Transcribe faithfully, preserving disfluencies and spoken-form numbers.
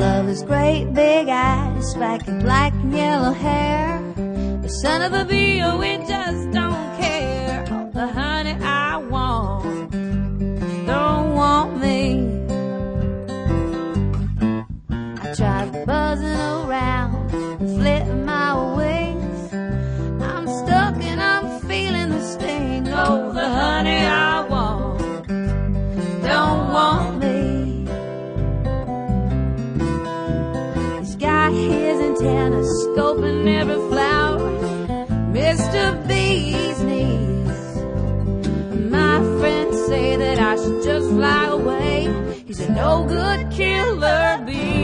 love his great big eyes, spiky black and yellow hair. The son of a bee, oh, we just don't care. Oh, the honey I want don't want me. I tried buzzing around, flitting my wings. I'm stuck and I'm feeling the sting. Oh, the honey I want don't want me. He's got his antenna scoping every flower, Mister Bee's knees. My friends say that I should just fly away. He's a no-good killer bee.